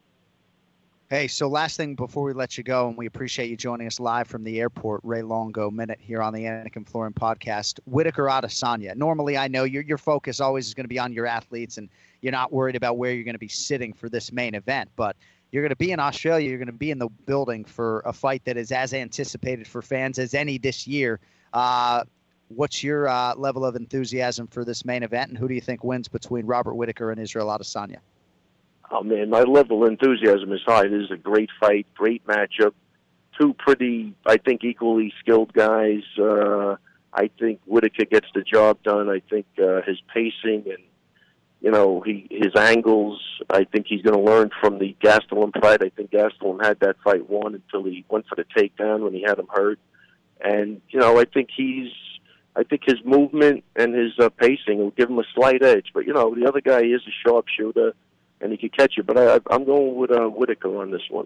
Hey, so last thing before we let you go, and we appreciate you joining us live from the airport, Ray Longo Minute here on the Anik and Florian podcast. Whitaker Adesanya. Normally, I know your your focus always is going to be on your athletes, and you're not worried about where you're going to be sitting for this main event, but you're going to be in Australia. You're going to be in the building for a fight that is as anticipated for fans as any this year. Uh, what's your uh, level of enthusiasm for this main event, and who do you think wins between Robert Whittaker and Israel Adesanya? Oh, man, my level of enthusiasm is high. This is a great fight, great matchup. Two pretty, I think, equally skilled guys. Uh, I think Whittaker gets the job done. I think uh, his pacing and, you know, he his angles, I think he's going to learn from the Gastelum fight. I think Gastelum had that fight won until he went for the takedown when he had him hurt. And, you know, I think he's, I think his movement and his uh, pacing will give him a slight edge. But, you know, the other guy is a sharpshooter, and he can catch it. But I, I'm going with uh, Whittaker on this one.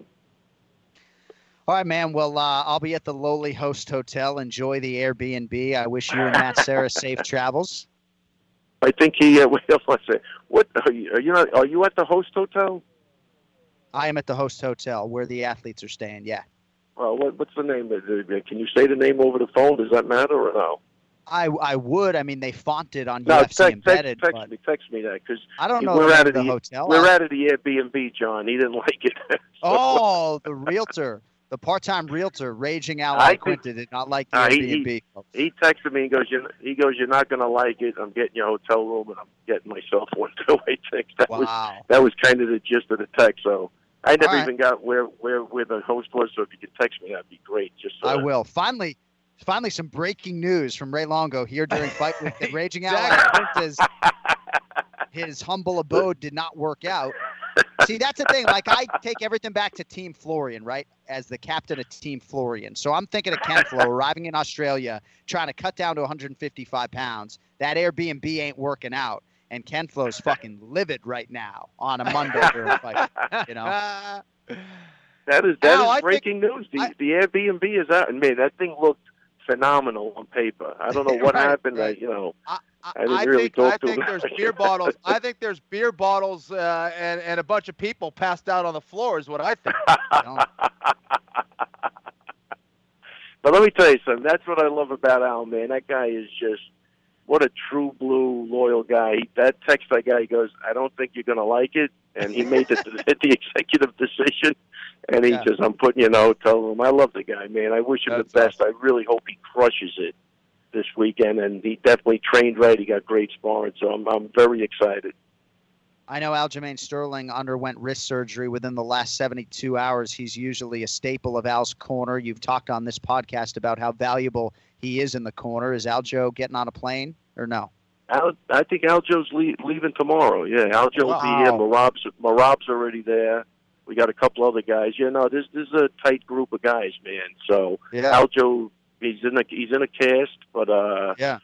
All right, man. Well, uh, I'll be at the lowly host hotel. Enjoy the Airbnb. I wish you and Matt Serra safe travels. I think he. Uh, what else I say? What are you? Are you, not, are you at the host hotel? I am at the host hotel where the athletes are staying. Yeah. Well, what, what's the name? Can you say the name over the phone? Does that matter or no? I I would. I mean, they fonted on no, U F C text, embedded. Text, but text me, text me that because I don't know we're the out of the the hotel. We're I, out of the Airbnb, John. He didn't like it. so, oh, the realtor, the part-time realtor, Raging Al I Quinta think, did not like the uh, Airbnb. He, he, he texted me and goes, "You he goes, you're not going to like it. I'm getting you a hotel room and I'm getting myself one too." I think that wow. was that was kind of the gist of the text. So I never right. even got where where where the host was. So if you could text me, that'd be great. Just uh, I will. Finally, finally, some breaking news from Ray Longo here during Fight Week. The Raging Al Quinta's his humble abode did not work out. See, that's the thing. Like, I take everything back to Team Florian, right, as the captain of Team Florian. So I'm thinking of Ken Flo arriving in Australia, trying to cut down to one hundred fifty-five pounds. That Airbnb ain't working out. And Ken Flo's fucking livid right now on a Monday during a fight, you know? That is that Al, is I breaking think, news. The, I, the Airbnb is out, and man, that thing looked phenomenal on paper. I don't know what right, happened. Right. I, you know, I, I, I didn't I really think, talk I to think him. there's beer bottles. I think there's beer bottles uh, and and a bunch of people passed out on the floor is what I think. But let me tell you something. That's what I love about Al, man. That guy is just what a true blue loyal guy. He, that text that guy, he goes, "I don't think you're going to like it," and he made the, the executive decision. And he Yeah. says, "I'm putting you in a hotel room." I love the guy, man. I wish him That's the best. awesome. I really hope he crushes it this weekend. And he definitely trained right. He got great sparring, so I'm I'm very excited. I know Aljamain Sterling underwent wrist surgery within the last seventy-two hours. He's usually a staple of Al's corner. You've talked on this podcast about how valuable he is in the corner. Is Aljo getting on a plane or no? Al, I think Aljo's le- leaving tomorrow. Yeah, Aljo will be Wow. here. Marab's, Marab's already there. We got a couple other guys. Yeah, no, this, this is a tight group of guys, man. So Yeah. Aljo, he's in a he's in a cast, but uh, Yeah.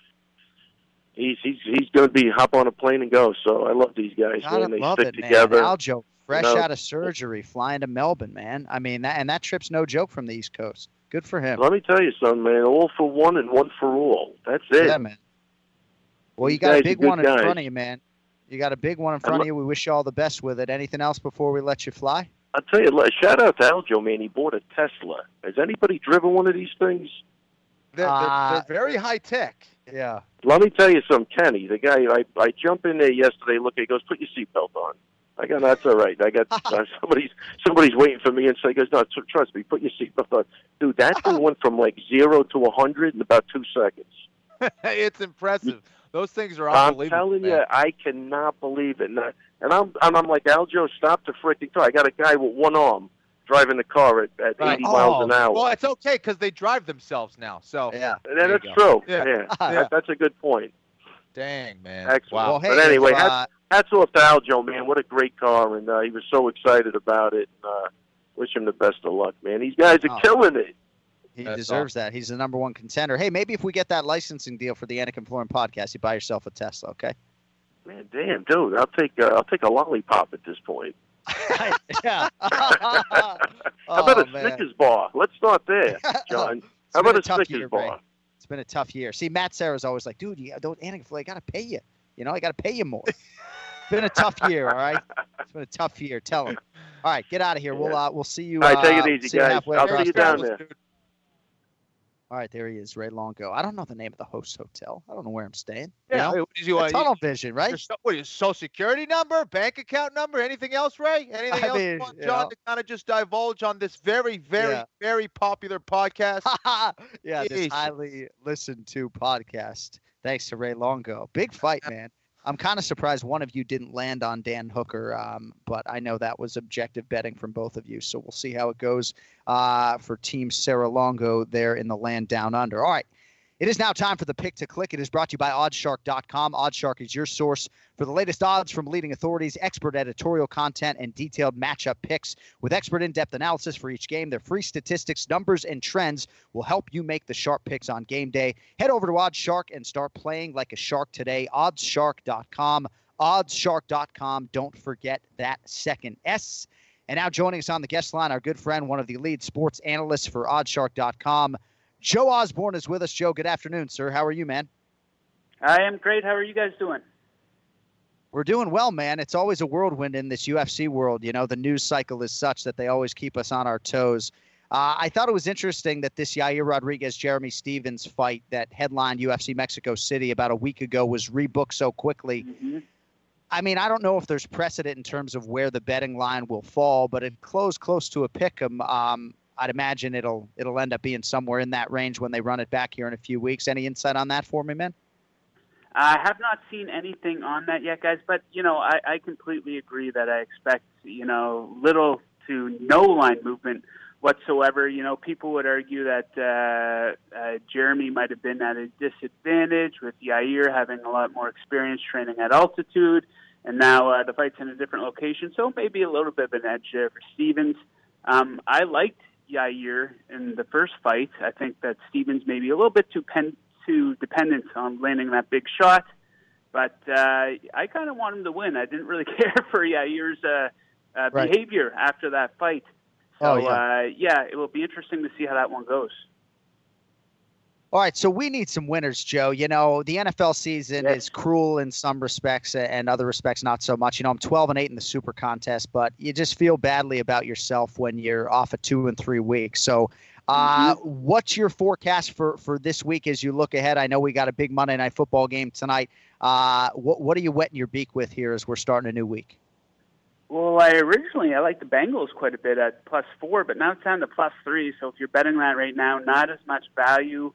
he's he's he's going to be hop on a plane and go. So I love these guys, Gotta man. They love stick it, man. together. Aljo, fresh You know? out of surgery, flying to Melbourne, man. I mean, that, and that trip's no joke from the East Coast. Good for him. Let me tell you something, man. All for one and one for all. That's it. Yeah, man. Well, you These got a guys are big good one in guys. front of you, man. You got a big one in front lo- of you. We wish you all the best with it. Anything else before we let you fly? I'll tell you, like, shout out to Aljo, man. He bought a Tesla. Has anybody driven one of these things? They're, Uh, they're, they're very high tech. Yeah. Let me tell you something, Kenny. The guy, I, I jump in there yesterday, look, he goes, "Put your seatbelt on." I go, "No, that's all right. I got uh, somebody's somebody's waiting for me," and so he goes, "No, tr- trust me, put your seatbelt on." Dude, that thing went from like zero to a hundred in about two seconds. It's impressive. Those things are I'm unbelievable. telling man. you, I cannot believe it. And, I, and I'm, and I'm like, "Aljo, stop the freaking car." I got a guy with one arm driving the car at, at Right. eighty miles Oh, an hour. Well, it's okay because they drive themselves now. So Yeah. And There you that's go. true. Yeah. Yeah, Yeah. That, that's a good point. dang, man. Excellent. Wow. Well, hey, But anyway, if, uh, hats off to Aljo, man. What a great car, and uh, he was so excited about it. And, uh, wish him the best of luck, man. These guys are Oh. killing it. he That's deserves that. He's the number one contender. Hey, maybe if we get that licensing deal for the Anik and Florin podcast, you buy yourself a Tesla, okay? Man, damn, dude, I'll take uh, I'll take a lollipop at this point. yeah. How Oh, about a man. Snickers bar? Let's start there, John. It's How been about a a tough Snickers year, bar? Ray. It's been a tough year. See, Matt Serra's always like, dude, you don't Anik and Florin, I got to pay you. You know, I got to pay you more. It's been a tough year, all right? It's been a tough year. Tell him. All right, get out of here. We'll uh, we'll see you. All right, take uh, it easy, see you guys. halfway I'll across see you the down coast. there. All right, there he is, Ray Longo. I don't know the name of the host hotel. I don't know where I'm staying. Yeah, you know? what, you, uh, Tunnel Vision, right? Your, so, what, your social security number, bank account number, anything else, Ray? Anything I else mean, you want you John know. to kind of just divulge on this very, very, Yeah. very popular podcast? yeah, this Jeez. highly listened to podcast. Thanks to Ray Longo. Big fight, man. I'm kind of surprised one of you didn't land on Dan Hooker, um, but I know that was objective betting from both of you. So we'll see how it goes uh, for Team Sarah Longo there in the land down under. All right. It is now time for the pick to click. It is brought to you by oddshark dot com. Oddshark is your source for the latest odds from leading authorities, expert editorial content, and detailed matchup picks. With expert in-depth analysis for each game, their free statistics, numbers, and trends will help you make the sharp picks on game day. Head over to Oddshark and start playing like a shark today. oddshark dot com. oddshark dot com. Don't forget that second S. And now joining us on the guest line, our good friend, one of the lead sports analysts for oddshark dot com, Joe Osborne is with us. Joe, good afternoon, sir. How are you, man? I am great. How are you guys doing? We're doing well, man. It's always a whirlwind in this U F C world. You know, the news cycle is such that they always keep us on our toes. Uh, I thought it was interesting that this Yair Rodriguez, Jeremy Stevens fight that headlined U F C Mexico City about a week ago was rebooked so quickly. Mm-hmm. I mean, I don't know if there's precedent in terms of where the betting line will fall, but it closed close to a pick 'em. Um, I'd imagine it'll it'll end up being somewhere in that range when they run it back here in a few weeks. Any insight on that for me, man? I have not seen anything on that yet, guys, but, you know, I, I completely agree that I expect, you know, little to no line movement whatsoever. You know, people would argue that uh, uh, Jeremy might have been at a disadvantage with Yair having a lot more experience training at altitude, and now uh, the fight's in a different location, so maybe a little bit of an edge there for Stevens. Um, I liked Yair in the first fight. I think that Stevens may be a little bit too pen, too dependent on landing that big shot, but uh, I kind of want him to win. I didn't really care for Yair's uh, uh, Right. behavior after that fight. So, Oh, yeah. Uh, yeah, it will be interesting to see how that one goes. All right, so we need some winners, Joe. You know, the N F L season Yes. is cruel in some respects and other respects not so much. You know, I'm twelve and eight in the Super Contest, but you just feel badly about yourself when you're off of two and three weeks. So uh, Mm-hmm. what's your forecast for, for this week as you look ahead? I know we got a big Monday Night Football game tonight. Uh, what, what are you wetting your beak with here as we're starting a new week? Well, I originally I liked the Bengals quite a bit at plus four, but now it's down to plus three. So if you're betting that right now, not as much value.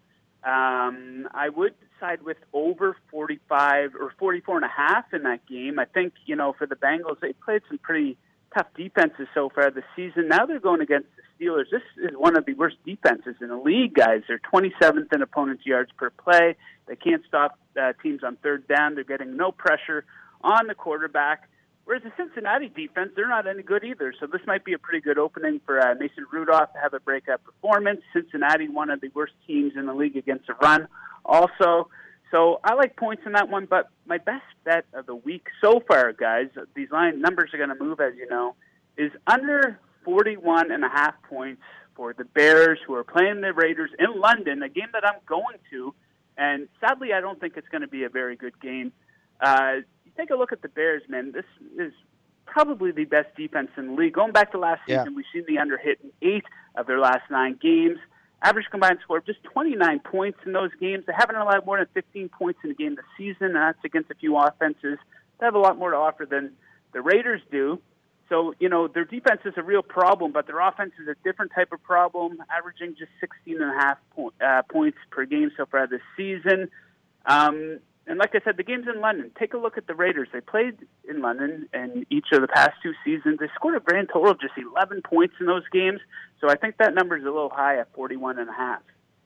Um, I would side with over forty-five or forty-four and a half in that game. I think, you know, for the Bengals, they played some pretty tough defenses so far this season. Now they're going against the Steelers. This is one of the worst defenses in the league, guys. They're twenty-seventh in opponents' yards per play. They can't stop uh, teams on third down. They're getting no pressure on the quarterback. Whereas the Cincinnati defense, they're not any good either. So this might be a pretty good opening for uh, Mason Rudolph to have a breakout performance. Cincinnati, one of the worst teams in the league against the run also. So I like points in that one, but my best bet of the week so far, guys, these line numbers are going to move, as you know, is under forty-one and a half points for the Bears, who are playing the Raiders in London, a game that I'm going to. And sadly, I don't think it's going to be a very good game. Uh, Take a look at the Bears, man. This is probably the best defense in the league. Going back to last Yeah. season, we've seen the under hit in eight of their last nine games. Average combined score of just twenty-nine points in those games. They haven't allowed more than fifteen points in a game this season, and that's against a few offenses that have a lot more to offer than the Raiders do. So, you know, their defense is a real problem, but their offense is a different type of problem, averaging just sixteen and a half po- uh, points per game so far this season. Um, And like I said, the game's in London. Take a look at the Raiders. They played in London in each of the past two seasons. They scored a grand total of just eleven points in those games. So I think that number is a little high at forty-one and a half.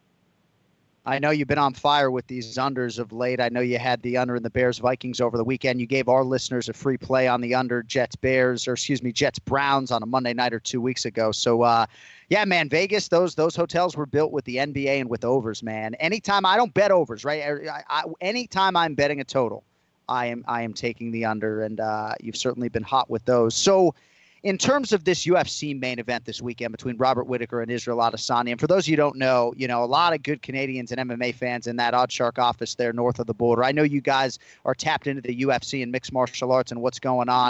I know you've been on fire with these unders of late. I know you had the under in the Bears-Vikings over the weekend. You gave our listeners a free play on the under Jets-Bears, or excuse me, Jets-Browns on a Monday night or two weeks ago. So, uh, yeah, man, Vegas, those those hotels were built with the N B A and with overs, man. Anytime I don't bet overs, right? I, I, anytime I'm betting a total, I am I am taking the under, and uh, you've certainly been hot with those. So, in terms of this U F C main event this weekend between Robert Whittaker and Israel Adesanya, and for those of you who don't know, you know, a lot of good Canadians and M M A fans in that Oddshark office there north of the border. I know you guys are tapped into the U F C and mixed martial arts and what's going on. Mm-hmm.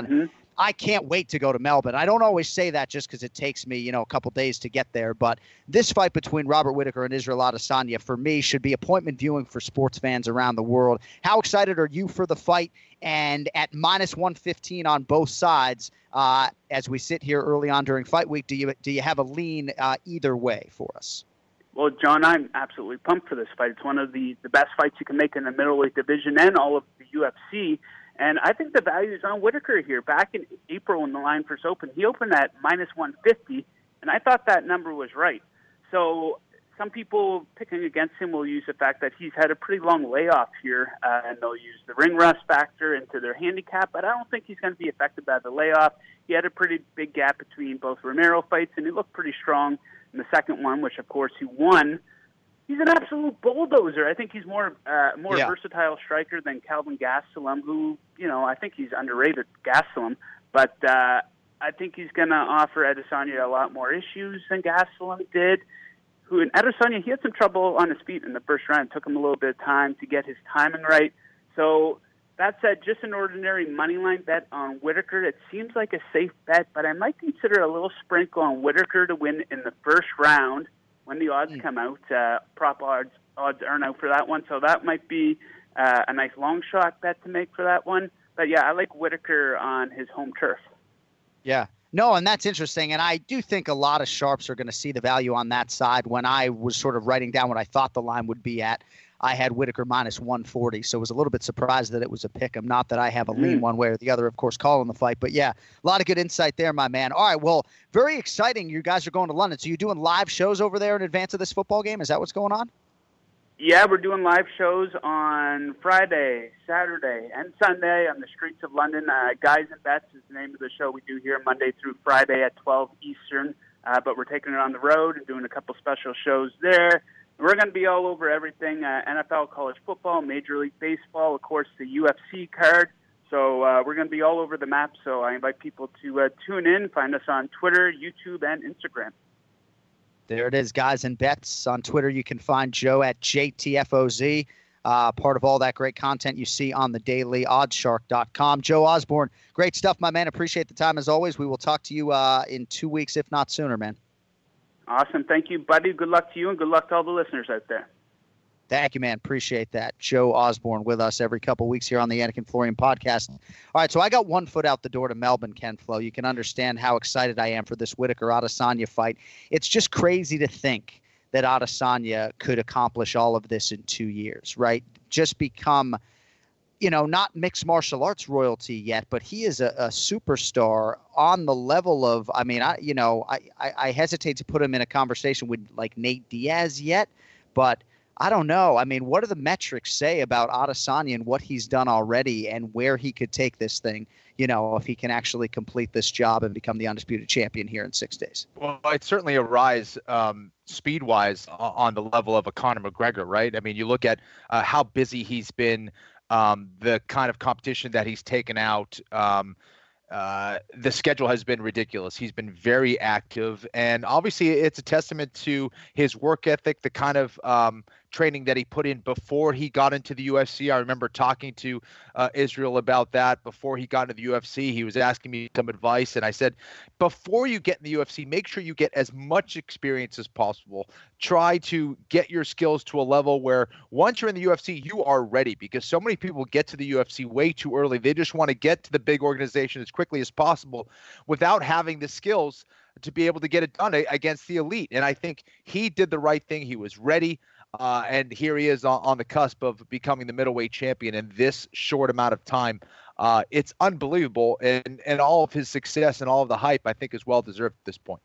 I can't wait to go to Melbourne. I don't always say that just because it takes me, you know, a couple days to get there. But this fight between Robert Whittaker and Israel Adesanya, for me, should be appointment viewing for sports fans around the world. How excited are you for the fight? And at minus one fifteen on both sides, uh, as we sit here early on during fight week, do you do you have a lean uh, either way for us? Well, John, I'm absolutely pumped for this fight. It's one of the, the best fights you can make in the middleweight division and all of the U F C. And I think the value is on Whittaker here. Back in April when the line first opened, he opened at minus one fifty, and I thought that number was right. So some people picking against him will use the fact that he's had a pretty long layoff here, uh, and they'll use the ring rust factor into their handicap, but I don't think he's going to be affected by the layoff. He had a pretty big gap between both Romero fights, and he looked pretty strong in the second one, which, of course, he won. He's an absolute bulldozer. I think he's more uh, more yeah. versatile striker than Calvin Gastelum, who, you know, I think he's underrated, Gastelum. But uh, I think he's going to offer Adesanya a lot more issues than Gastelum did. Who in Adesanya, he had some trouble on his feet in the first round. It took him a little bit of time to get his timing right. So that said, just an ordinary moneyline bet on Whittaker. It seems like a safe bet, but I might consider a little sprinkle on Whittaker to win in the first round. When the odds come out, uh, prop odds odds aren't out for that one, so that might be uh, a nice long shot bet to make for that one. But yeah, I like Whittaker on his home turf. Yeah. No, and that's interesting, and I do think a lot of sharps are going to see the value on that side. When I was sort of writing down what I thought the line would be at, I had Whittaker minus one forty, so I was a little bit surprised that it was a pick 'em. Not that I have a lean Mm. one way or the other, of course, calling the fight. But, yeah, a lot of good insight there, my man. All right, well, very exciting. You guys are going to London. So you're doing live shows over there in advance of this football game? Is that what's going on? Yeah, we're doing live shows on Friday, Saturday, and Sunday on the streets of London. Uh, Guys and Bets is the name of the show we do here Monday through Friday at twelve Eastern. Uh, but we're taking it on the road and doing a couple special shows there. We're going to be all over everything, uh, N F L, college football, Major League Baseball, of course, the U F C card. So uh, we're going to be all over the map. So I invite people to uh, tune in, find us on Twitter, YouTube, and Instagram. There it is, Guys and Bets. On Twitter, you can find Joe at J T F O Z, uh, part of all that great content you see on the daily oddshark dot com. Joe Osborne, great stuff, my man. Appreciate the time as always. We will talk to you uh, in two weeks, if not sooner, man. Awesome. Thank you, buddy. Good luck to you, and good luck to all the listeners out there. Thank you, man. Appreciate that. Joe Osborne with us every couple weeks here on the Anik and Florian podcast. All right, so I got one foot out the door to Melbourne, Ken Flo. You can understand how excited I am for this Whittaker-Adesanya fight. It's just crazy to think that Adesanya could accomplish all of this in two years, right? Just become, you know, not mixed martial arts royalty yet, but he is a, a superstar on the level of, I mean, I, you know, I, I, I hesitate to put him in a conversation with like Nate Diaz yet, but I don't know. I mean, what do the metrics say about Adesanya and what he's done already and where he could take this thing, you know, if he can actually complete this job and become the undisputed champion here in six days? Well, it's certainly a rise um, speed-wise on the level of a Conor McGregor, right? I mean, you look at uh, how busy he's been, um, the kind of competition that he's taken out. Um, uh, the schedule has been ridiculous. He's been very active, and obviously it's a testament to his work ethic, the kind of um, training that he put in before he got into the U F C. I remember talking to uh, Israel about that before he got into the U F C. He was asking me some advice, and I said, before you get in the U F C, make sure you get as much experience as possible. Try to get your skills to a level where once you're in the U F C, you are ready, because so many people get to the U F C way too early. They just want to get to the big organization as quickly as possible without having the skills to be able to get it done against the elite. And I think he did the right thing. He was ready. Uh, and here he is on, on the cusp of becoming the middleweight champion in this short amount of time. Uh, it's unbelievable. And, and all of his success and all of the hype, I think, is well-deserved at this point.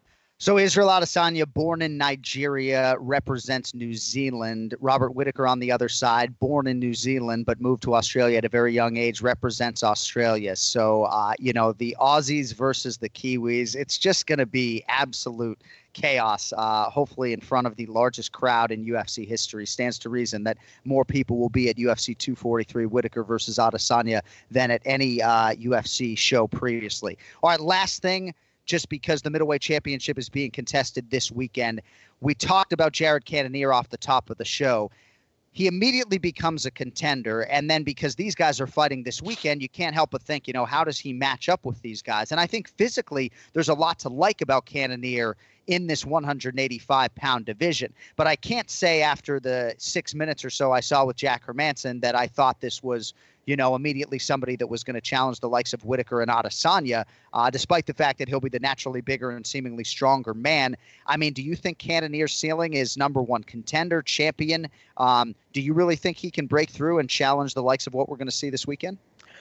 So Israel Adesanya, born in Nigeria, represents New Zealand. Robert Whittaker on the other side, born in New Zealand, but moved to Australia at a very young age, represents Australia. So, uh, you know, the Aussies versus the Kiwis, it's just going to be absolute chaos, uh, hopefully in front of the largest crowd in U F C history. Stands to reason that more people will be at U F C two forty-three, Whittaker versus Adesanya, than at any uh, U F C show previously. All right, last thing, just because the middleweight championship is being contested this weekend, we talked about Jared Cannonier off the top of the show. he immediately becomes a contender. And then because these guys are fighting this weekend, you can't help but think, you know, how does he match up with these guys? And I think physically there's a lot to like about Cannonier in this one eighty-five pound division. But I can't say after the six minutes or so I saw with Jack Hermansson that I thought this was, you know, immediately somebody that was going to challenge the likes of Whitaker and Adesanya, uh, despite the fact that he'll be the naturally bigger and seemingly stronger man. I mean, do you think Cannonier's ceiling is number one contender, champion? Um, do you really think he can break through and challenge the likes of what we're going to see this weekend?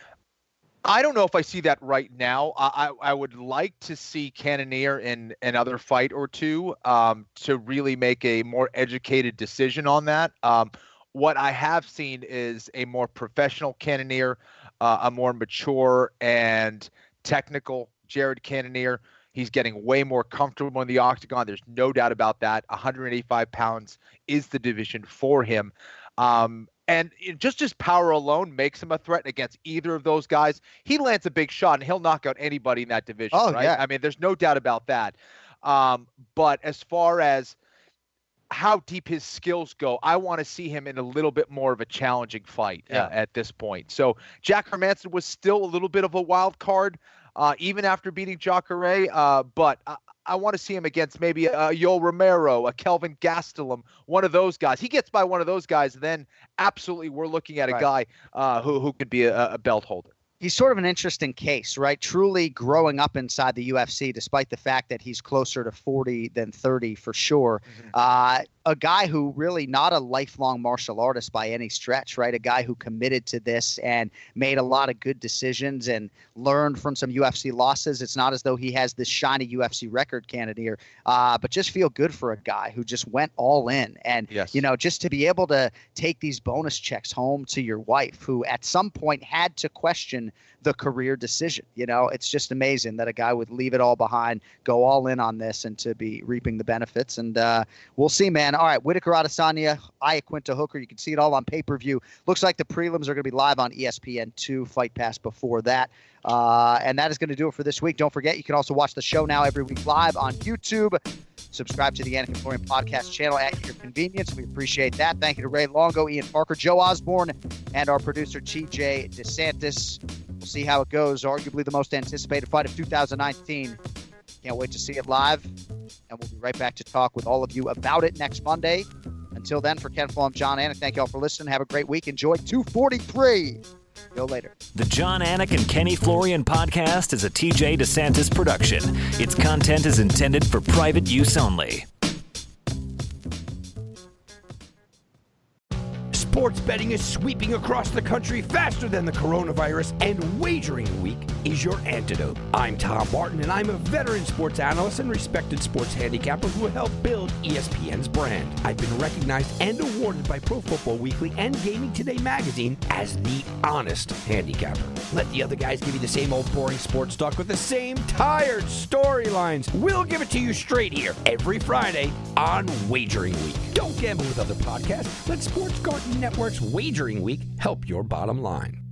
I don't know if I see that right now. I, I, I would like to see Cannonier in another fight or two um, to really make a more educated decision on that. Um, What I have seen is a more professional Cannonier, uh, a more mature and technical Jared Cannonier. He's getting way more comfortable in the octagon. There's no doubt about that. one eighty-five pounds is the division for him. Um, and it, just his power alone makes him a threat against either of those guys. He lands a big shot, and he'll knock out anybody in that division, oh, right? Yeah. I mean, there's no doubt about that. Um, but as far as how deep his skills go, I want to see him in a little bit more of a challenging fight yeah. uh, at this point. So Jack Hermansson was still a little bit of a wild card, uh, even after beating Jacare, uh, but I, I want to see him against maybe a, a Yoel Romero, a Kelvin Gastelum, one of those guys. He gets by one of those guys, then absolutely we're looking at a right. guy uh, who, who could be a, a belt holder. He's sort of an interesting case, right? Truly growing up inside the U F C, despite the fact that he's closer to forty than thirty for sure. Mm-hmm. Uh, a guy who really not a lifelong martial artist by any stretch, right? A guy who committed to this and made a lot of good decisions and learned from some U F C losses. It's not as though he has this shiny U F C record, Cannonier, uh, but just feel good for a guy who just went all in. And, yes. you know, just to be able to take these bonus checks home to your wife, who at some point had to question the career decision. You know, it's just amazing that a guy would leave it all behind, go all in on this, and to be reaping the benefits. And uh, we'll see, man. All right, Whitaker Adesanya, Iaquinta Hooker. You can see it all on pay-per-view. Looks like the prelims are going to be live on E S P N two, Fight Pass before that. Uh, and that is going to do it for this week. Don't forget, you can also watch the show now every week live on YouTube. Subscribe to the Anik and Florian podcast channel at your convenience. We appreciate that. Thank you to Ray Longo, Ian Parker, Joe Osborne, and our producer, T J DeSantis. We'll see how it goes. Arguably the most anticipated fight of two thousand nineteen. Can't wait to see it live. And we'll be right back to talk with all of you about it next Monday. Until then, for Ken Flo, I'm John Anik. Thank you all for listening. Have a great week. Enjoy two forty-three. Go later. The John Anik and Kenny Florian podcast is a T J DeSantis production. Its content is intended for private use only. Sports betting is sweeping across the country faster than the coronavirus, and Wagering Week is your antidote. I'm Tom Martin, and I'm a veteran sports analyst and respected sports handicapper who helped build E S P N's brand. I've been recognized and awarded by Pro Football Weekly and Gaming Today magazine as the honest handicapper. Let the other guys give you the same old boring sports talk with the same tired storylines. We'll give it to you straight here every Friday on Wagering Week. Don't gamble with other podcasts. Let Sports Garden Network's Wagering Week help your bottom line.